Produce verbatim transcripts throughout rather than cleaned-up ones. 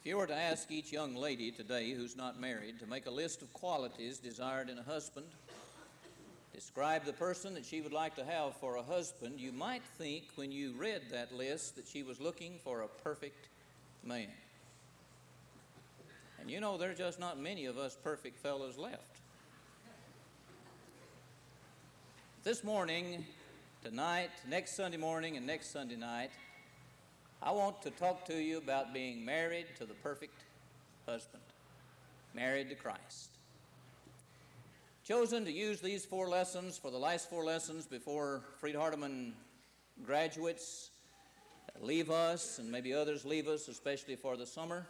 you were to ask each young lady today who's not married to make a list of qualities desired in a husband, describe the person that she would like to have for a husband, you might think when you read that list that she was looking for a perfect man. And you know, there are just not many of us perfect fellows left. This morning, tonight, next Sunday morning, and next Sunday night, I want to talk to you about being married to the perfect husband, married to Christ. Chosen to use these four lessons for the last four lessons before Freed Hardeman graduates leave us, and maybe others leave us, especially for the summer.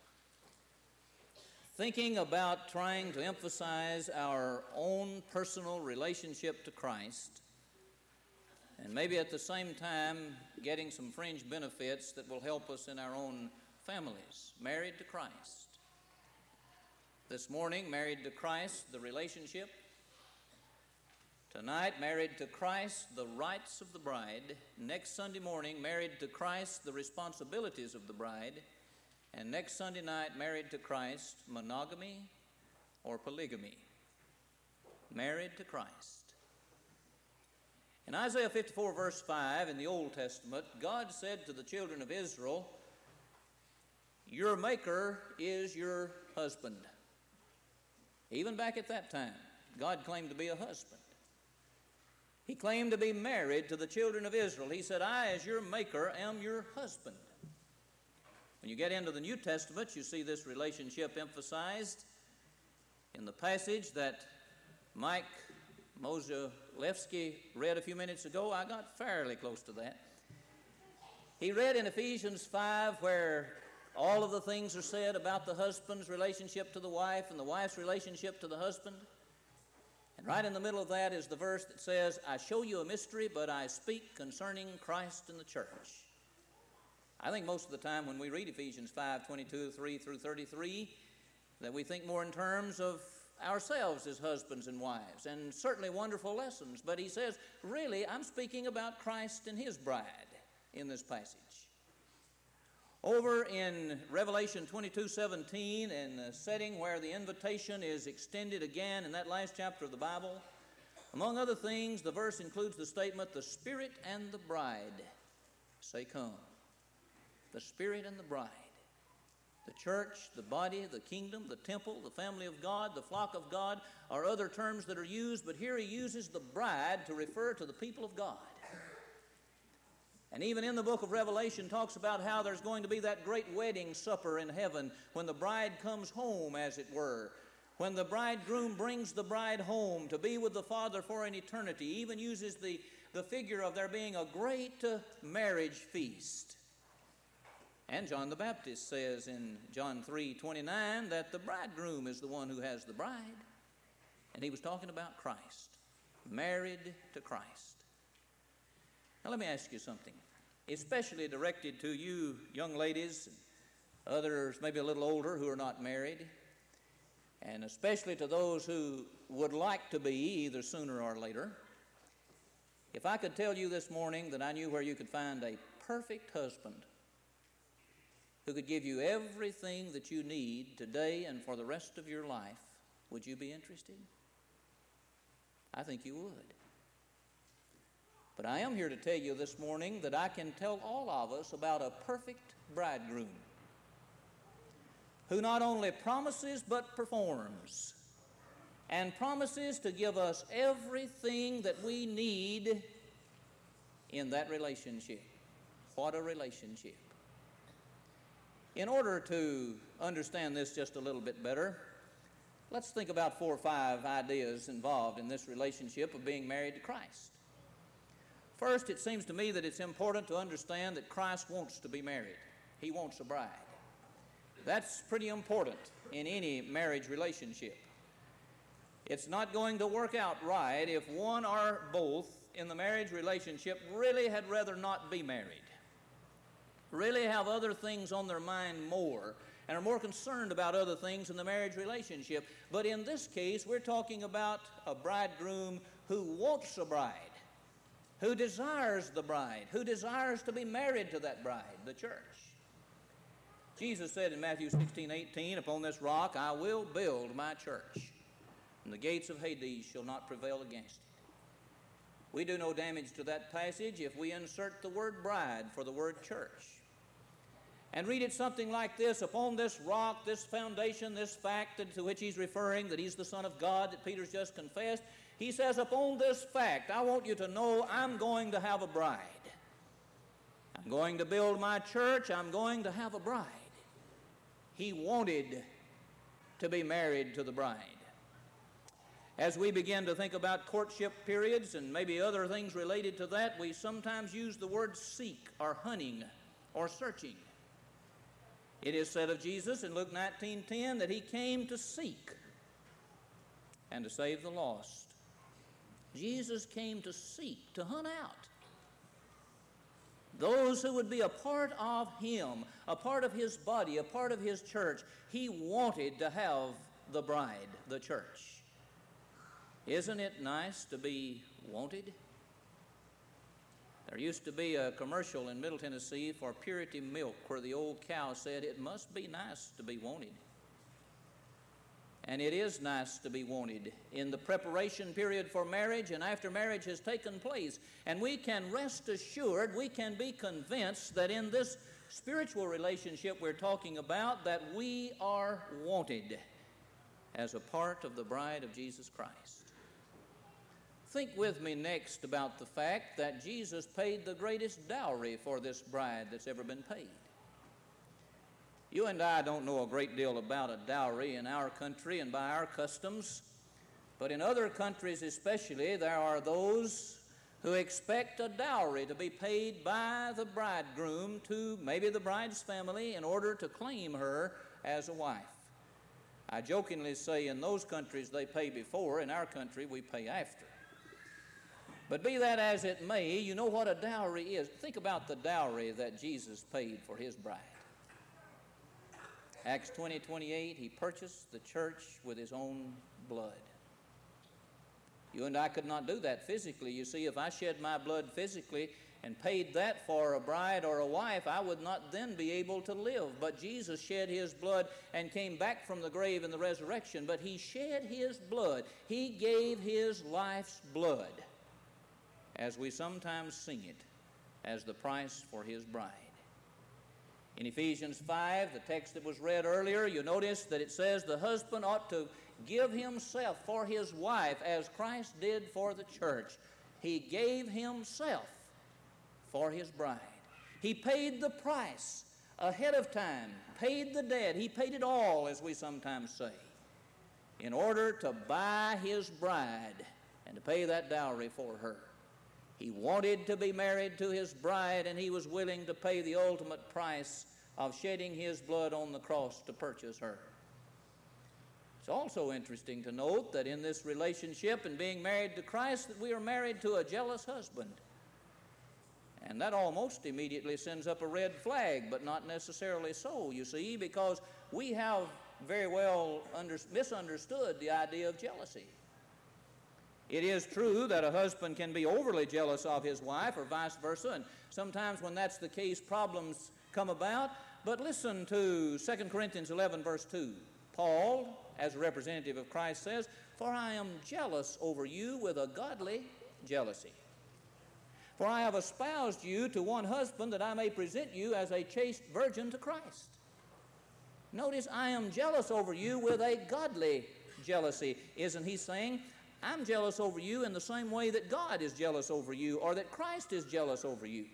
Thinking about trying to emphasize our own personal relationship to Christ, and maybe at the same time getting some fringe benefits that will help us in our own families, married to Christ. This morning, married to Christ, the relationship. Tonight, married to Christ, the rights of the bride. Next Sunday morning, married to Christ, the responsibilities of the bride. And next Sunday night, married to Christ, monogamy or polygamy. Married to Christ. In Isaiah fifty-four, verse five, in the Old Testament, God said to the children of Israel, "Your maker is your husband." Even back at that time, God claimed to be a husband. He claimed to be married to the children of Israel. He said, "I, as your maker, am your husband." When you get into the New Testament, you see this relationship emphasized in the passage that Mike Mozelewski read a few minutes ago. I got fairly close to that. He read in Ephesians five where all of the things are said about the husband's relationship to the wife and the wife's relationship to the husband. And right in the middle of that is the verse that says, "I show you a mystery, but I speak concerning Christ and the church." I think most of the time when we read Ephesians five, twenty-two, three through thirty-three, that we think more in terms of ourselves as husbands and wives, and certainly wonderful lessons. But he says, really, I'm speaking about Christ and his bride in this passage. Over in Revelation twenty-two seventeen, in a setting where the invitation is extended again in that last chapter of the Bible, among other things, the verse includes the statement, "The Spirit and the bride say, come." The Spirit and the bride. The church, the body, the kingdom, the temple, the family of God, the flock of God are other terms that are used, but here he uses the bride to refer to the people of God. And even in the book of Revelation talks about how there's going to be that great wedding supper in heaven when the bride comes home, as it were. When the bridegroom brings the bride home to be with the Father for an eternity. He even uses the, the figure of there being a great uh, marriage feast. And John the Baptist says in John three twenty-nine that the bridegroom is the one who has the bride. And he was talking about Christ, married to Christ. Now let me ask you something, especially directed to you young ladies, others maybe a little older who are not married, and especially to those who would like to be either sooner or later. If I could tell you this morning that I knew where you could find a perfect husband who could give you everything that you need today and for the rest of your life, would you be interested? I think you would. But I am here to tell you this morning that I can tell all of us about a perfect bridegroom who not only promises but performs, and promises to give us everything that we need in that relationship. What a relationship. In order to understand this just a little bit better, let's think about four or five ideas involved in this relationship of being married to Christ. First, it seems to me that it's important to understand that Christ wants to be married. He wants a bride. That's pretty important in any marriage relationship. It's not going to work out right if one or both in the marriage relationship really had rather not be married, really have other things on their mind more, and are more concerned about other things in the marriage relationship. But in this case, we're talking about a bridegroom who wants a bride, who desires the bride, who desires to be married to that bride, the church. Jesus said in Matthew sixteen eighteen, "Upon this rock I will build my church, and the gates of Hades shall not prevail against it." We do no damage to that passage if we insert the word bride for the word church. And read it something like this: upon this rock, this foundation, this fact to which he's referring, that he's the Son of God, that Peter's just confessed, he says, upon this fact, I want you to know I'm going to have a bride. I'm going to build my church. I'm going to have a bride. He wanted to be married to the bride. As we begin to think about courtship periods and maybe other things related to that, we sometimes use the word seek or hunting or searching. It is said of Jesus in Luke nineteen ten that he came to seek and to save the lost. Jesus came to seek, to hunt out those who would be a part of him, a part of his body, a part of his church. He wanted to have the bride, the church. Isn't it nice to be wanted? There used to be a commercial in Middle Tennessee for Purity Milk where the old cow said, "It must be nice to be wanted." And it is nice to be wanted in the preparation period for marriage and after marriage has taken place. And we can rest assured, we can be convinced that in this spiritual relationship we're talking about, that we are wanted as a part of the bride of Jesus Christ. Think with me next about the fact that Jesus paid the greatest dowry for this bride that's ever been paid. You and I don't know a great deal about a dowry in our country and by our customs, but in other countries especially, there are those who expect a dowry to be paid by the bridegroom to maybe the bride's family in order to claim her as a wife. I jokingly say in those countries they pay before, in our country we pay after. But be that as it may, you know what a dowry is. Think about the dowry that Jesus paid for his bride. Acts twenty twenty-eight, he purchased the church with his own blood. You and I could not do that physically. You see, if I shed my blood physically and paid that for a bride or a wife, I would not then be able to live. But Jesus shed his blood and came back from the grave in the resurrection. But he shed his blood. He gave his life's blood, as we sometimes sing it, as the price for his bride. In Ephesians five, the text that was read earlier, you notice that it says the husband ought to give himself for his wife as Christ did for the church. He gave himself for his bride. He paid the price ahead of time, paid the debt. He paid it all, as we sometimes say, in order to buy his bride and to pay that dowry for her. He wanted to be married to his bride, and he was willing to pay the ultimate price of shedding his blood on the cross to purchase her. It's also interesting to note that in this relationship and being married to Christ, that we are married to a jealous husband. And that almost immediately sends up a red flag, but not necessarily so, you see, because we have very well under, misunderstood the idea of jealousy. It is true that a husband can be overly jealous of his wife or vice versa, and sometimes when that's the case, problems come about. But listen to Second Corinthians eleven, verse two. Paul, as a representative of Christ, says, "For I am jealous over you with a godly jealousy. For I have espoused you to one husband that I may present you as a chaste virgin to Christ." Notice, I am jealous over you with a godly jealousy. Isn't he saying, I'm jealous over you in the same way that God is jealous over you, or that Christ is jealous over you?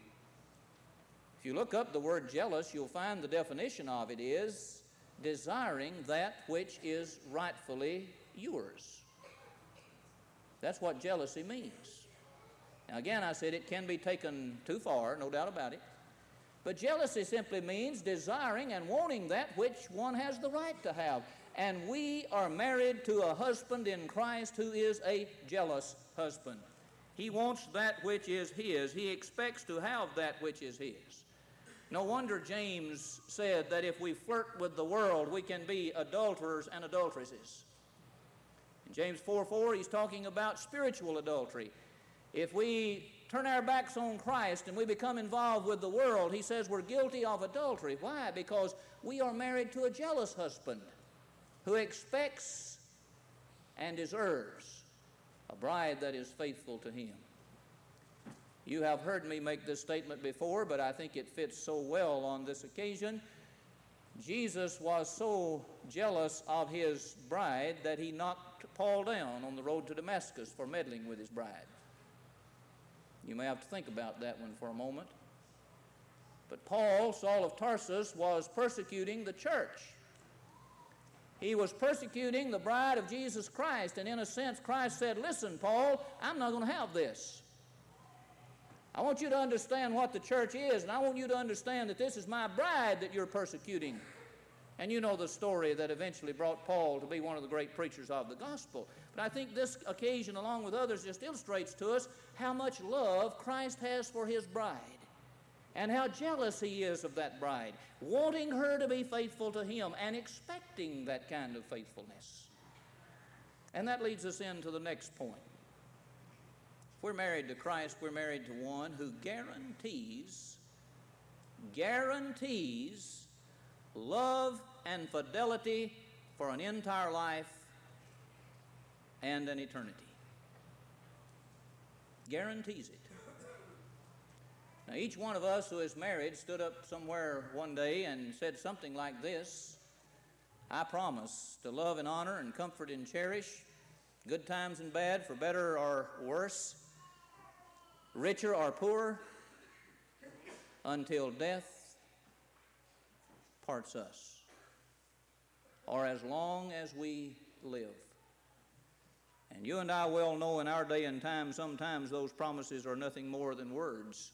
If you look up the word jealous, you'll find the definition of it is desiring that which is rightfully yours. That's what jealousy means. Now again, I said it can be taken too far, no doubt about it. But jealousy simply means desiring and wanting that which one has the right to have. And we are married to a husband in Christ who is a jealous husband. He wants that which is his. He expects to have that which is his. No wonder James said that if we flirt with the world, we can be adulterers and adulteresses. In James four four, he's talking about spiritual adultery. If we turn our backs on Christ and we become involved with the world, he says we're guilty of adultery. Why? Because we are married to a jealous husband who expects and deserves a bride that is faithful to him. You have heard me make this statement before, but I think it fits so well on this occasion. Jesus was so jealous of his bride that he knocked Paul down on the road to Damascus for meddling with his bride. You may have to think about that one for a moment. But Paul, Saul of Tarsus, was persecuting the church. He was persecuting the bride of Jesus Christ, and in a sense, Christ said, listen, Paul, I'm not going to have this. I want you to understand what the church is, and I want you to understand that this is my bride that you're persecuting. And you know the story that eventually brought Paul to be one of the great preachers of the gospel. But I think this occasion, along with others, just illustrates to us how much love Christ has for his bride and how jealous he is of that bride, wanting her to be faithful to him and expecting that kind of faithfulness. And that leads us into the next point. If we're married to Christ, we're married to one who guarantees, guarantees love and fidelity for an entire life and an eternity. Guarantees it. Now, each one of us who is married stood up somewhere one day and said something like this: I promise to love and honor and comfort and cherish, good times and bad, for better or worse, richer or poorer, until death parts us, or as long as we live. And you and I well know in our day and time, sometimes those promises are nothing more than words.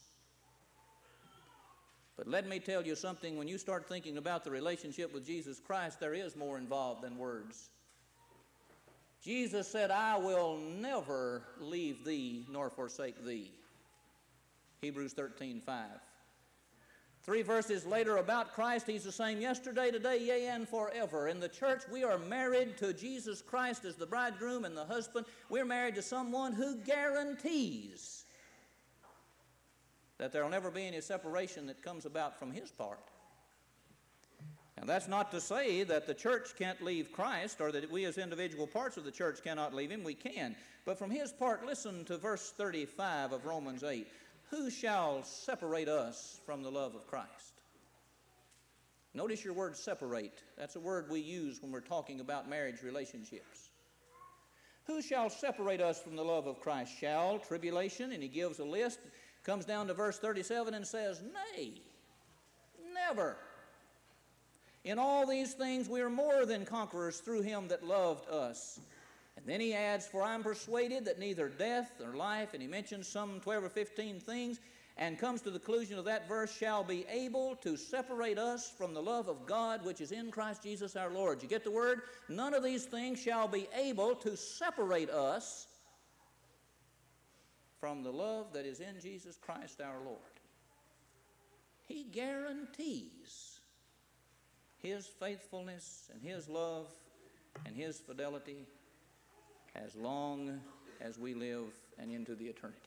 But let me tell you something, when you start thinking about the relationship with Jesus Christ, there is more involved than words. Jesus said, I will never leave thee nor forsake thee. Hebrews thirteen five. Three verses later about Christ, he's the same yesterday, today, yea, and forever. In the church, we are married to Jesus Christ as the bridegroom and the husband. We're married to someone who guarantees that there will never be any separation that comes about from his part. And that's not to say that the church can't leave Christ, or that we as individual parts of the church cannot leave him. We can. But from his part, listen to verse thirty-five of Romans eight. Who shall separate us from the love of Christ? Notice your word separate. That's a word we use when we're talking about marriage relationships. Who shall separate us from the love of Christ? Shall, tribulation, and he gives a list, comes down to verse thirty-seven and says, nay, never. In all these things we are more than conquerors through him that loved us. And then he adds, for I am persuaded that neither death nor life, and he mentions some twelve or fifteen things, and comes to the conclusion of that verse, shall be able to separate us from the love of God which is in Christ Jesus our Lord. You get the word? None of these things shall be able to separate us from the love that is in Jesus Christ our Lord. He guarantees his faithfulness and his love and his fidelity as long as we live and into the eternity.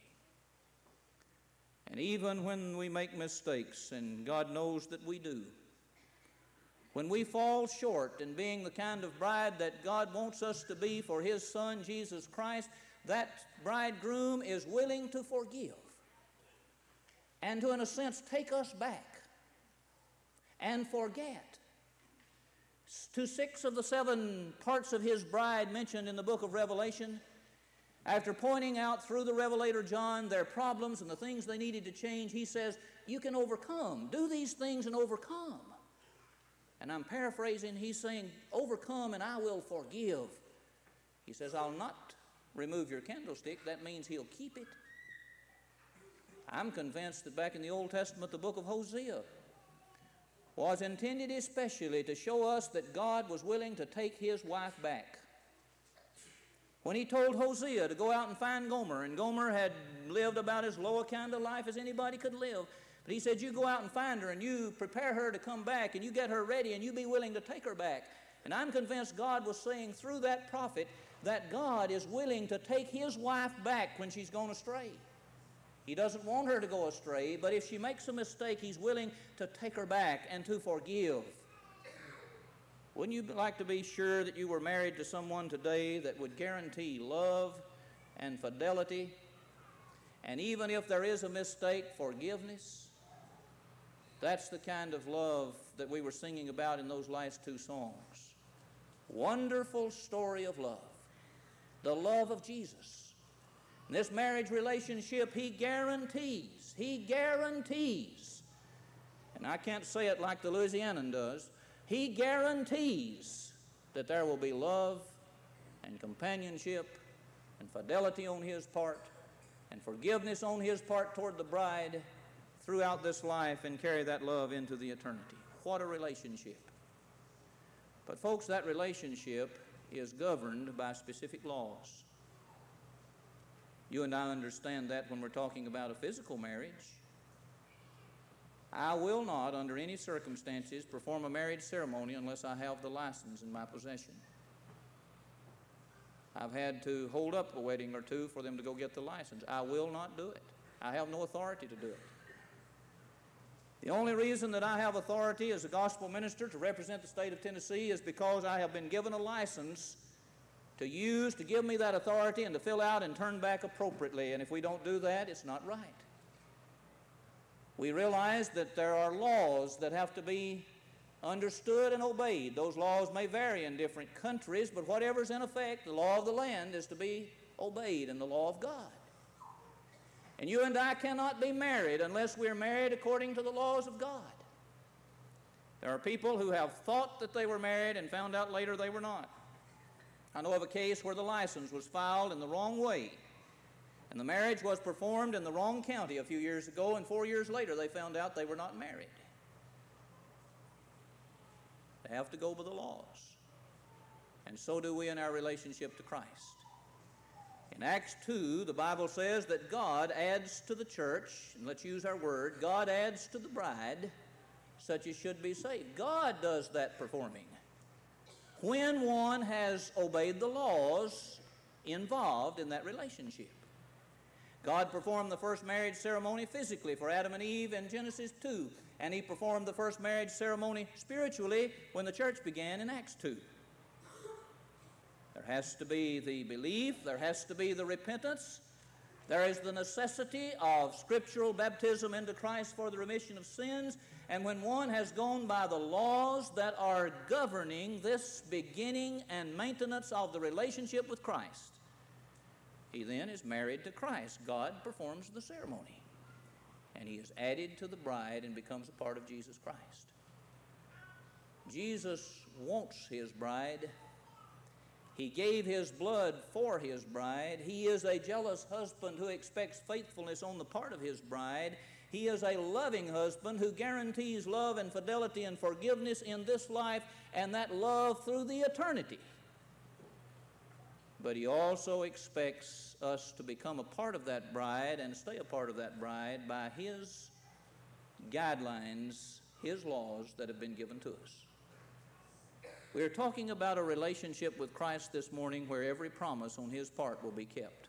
And even when we make mistakes, and God knows that we do, when we fall short in being the kind of bride that God wants us to be for his Son, Jesus Christ, that bridegroom is willing to forgive and to, in a sense, take us back and forget. To six of the seven parts of his bride mentioned in the book of Revelation, after pointing out through the Revelator John their problems and the things they needed to change, he says, you can overcome. Do these things and overcome. And I'm paraphrasing, he's saying, overcome and I will forgive. He says, I'll not remove your candlestick. That means he'll keep it. I'm convinced that back in the Old Testament, the book of Hosea was intended especially to show us that God was willing to take his wife back. When he told Hosea to go out and find Gomer, and Gomer had lived about as low a kind of life as anybody could live, but he said, you go out and find her, and you prepare her to come back, and you get her ready, and you be willing to take her back. And I'm convinced God was saying through that prophet that God is willing to take his wife back when she's gone astray. He doesn't want her to go astray, but if she makes a mistake, he's willing to take her back and to forgive. Wouldn't you like to be sure that you were married to someone today that would guarantee love and fidelity, and even if there is a mistake, forgiveness? That's the kind of love that we were singing about in those last two songs. Wonderful story of love, the love of Jesus. In this marriage relationship, he guarantees, he guarantees, and I can't say it like the Louisianan does, he guarantees that there will be love and companionship and fidelity on his part and forgiveness on his part toward the bride throughout this life, and carry that love into the eternity. What a relationship. But folks, that relationship is governed by specific laws. You and I understand that when we're talking about a physical marriage. I will not, under any circumstances, perform a marriage ceremony unless I have the license in my possession. I've had to hold up a wedding or two for them to go get the license. I will not do it. I have no authority to do it. The only reason that I have authority as a gospel minister to represent the state of Tennessee is because I have been given a license to use, to give me that authority and to fill out and turn back appropriately. And if we don't do that, it's not right. We realize that there are laws that have to be understood and obeyed. Those laws may vary in different countries, but whatever's in effect, the law of the land is to be obeyed, and the law of God. And you and I cannot be married unless we're married according to the laws of God. There are people who have thought that they were married and found out later they were not. I know of a case where the license was filed in the wrong way, and the marriage was performed in the wrong county a few years ago, and four years later they found out they were not married. They have to go by the laws. And so do we in our relationship to Christ. In Acts two, the Bible says that God adds to the church, and let's use our word, God adds to the bride such as should be saved. God does that performing. When one has obeyed the laws involved in that relationship. God performed the first marriage ceremony physically for Adam and Eve in Genesis two, and he performed the first marriage ceremony spiritually when the church began in Acts two. There has to be the belief, there has to be the repentance, there is the necessity of scriptural baptism into Christ for the remission of sins, and when one has gone by the laws that are governing this beginning and maintenance of the relationship with Christ, he then is married to Christ. God performs the ceremony, and he is added to the bride and becomes a part of Jesus Christ. Jesus wants his bride. He gave his blood for his bride. He is a jealous husband who expects faithfulness on the part of his bride. He is a loving husband who guarantees love and fidelity and forgiveness in this life, and that love through the eternity. But he also expects us to become a part of that bride and stay a part of that bride by his guidelines, his laws that have been given to us. We are talking about a relationship with Christ this morning where every promise on his part will be kept.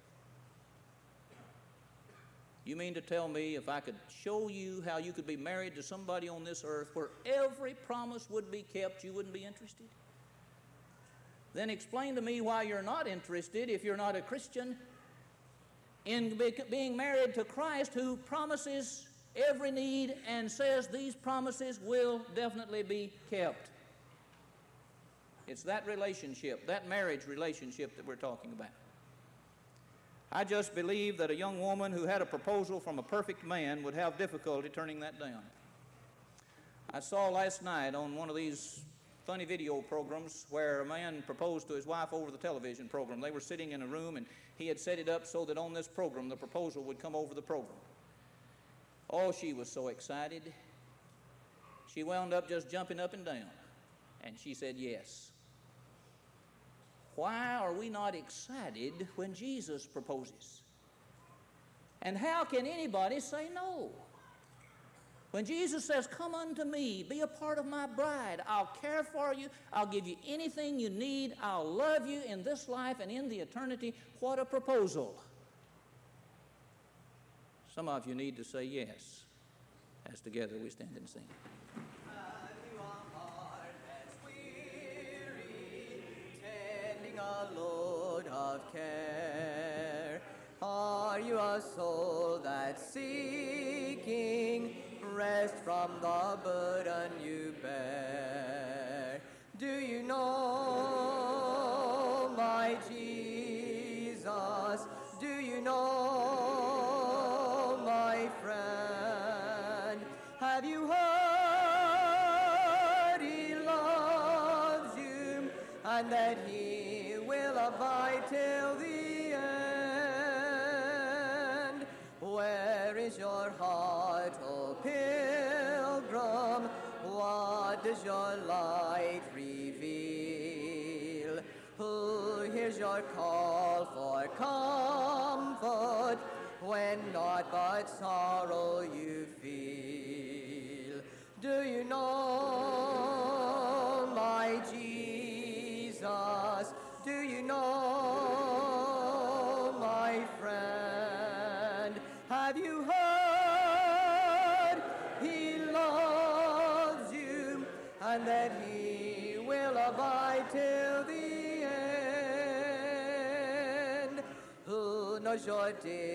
You mean to tell me if I could show you how you could be married to somebody on this earth where every promise would be kept, you wouldn't be interested? Then explain to me why you're not interested, if you're not a Christian, in be- being married to Christ, who promises every need and says these promises will definitely be kept. It's that relationship, that marriage relationship that we're talking about. I just believe that a young woman who had a proposal from a perfect man would have difficulty turning that down. I saw last night on one of these funny video programs where a man proposed to his wife over the television program. They were sitting in a room, and he had set it up so that on this program the proposal would come over the program. Oh, she was so excited. She wound up just jumping up and down, and she said yes. Why are we not excited when Jesus proposes? And how can anybody say no? When Jesus says, "Come unto me, be a part of my bride, I'll care for you, I'll give you anything you need, I'll love you in this life and in the eternity," what a proposal. Some of you need to say yes, as together we stand and sing. Have you a heart that's weary, tending a load of care? Are you a soul that's seeking rest from the burden you bear? Do you know my Jesus? Do you know my friend? Have you heard he loves you and that he will abide till the end? Where is your heart, O pilgrim? What does your light reveal? Who hears your call for comfort when naught but sorrow you feel? Do you know my Jesus? Do you know my friend? Have you heard he loves you and that he will abide till the end? Who knows your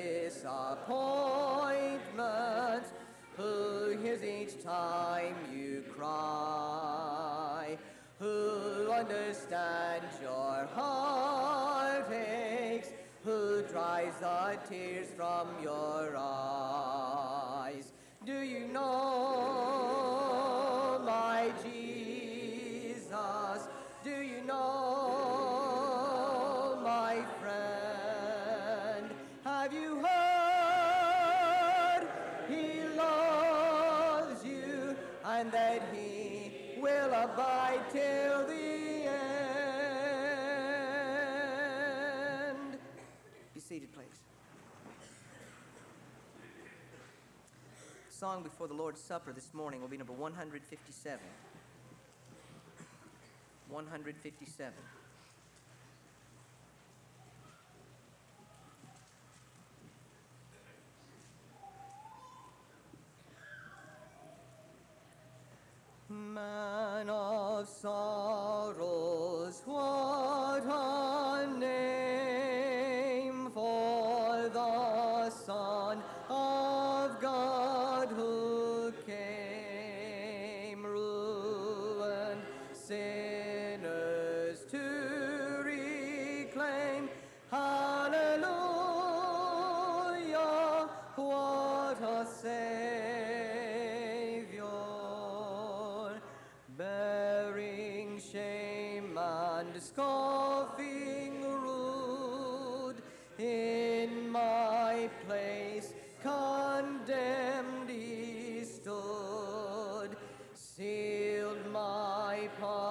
disappointments? Who hears each time you cry? Who understands your heartaches? Who dries the tears from your eyes? Do you know my Jesus? Do you know my friend? Have you heard he loves you and that he will abide till the end? Be seated, please. The song before the Lord's Supper this morning will be number one hundred fifty-seven. one hundred fifty-seven. Man of sorrows, what a name for the Son of God who came, ruined sinners to reclaim. Hallelujah, what a Savior, bearing shame and scoffing rude in my place.